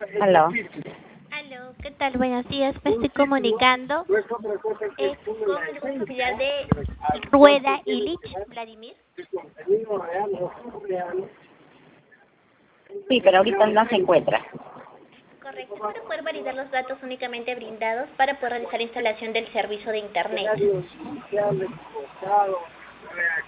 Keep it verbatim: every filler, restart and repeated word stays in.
Aló. Aló, ¿qué tal? Buenos días, me estoy comunicando eh, con el responsabilidad de Rueda Illich, Vladimir. Sí, pero ahorita no se encuentra. Correcto, para poder validar los datos únicamente brindados para poder realizar instalación del servicio de Internet.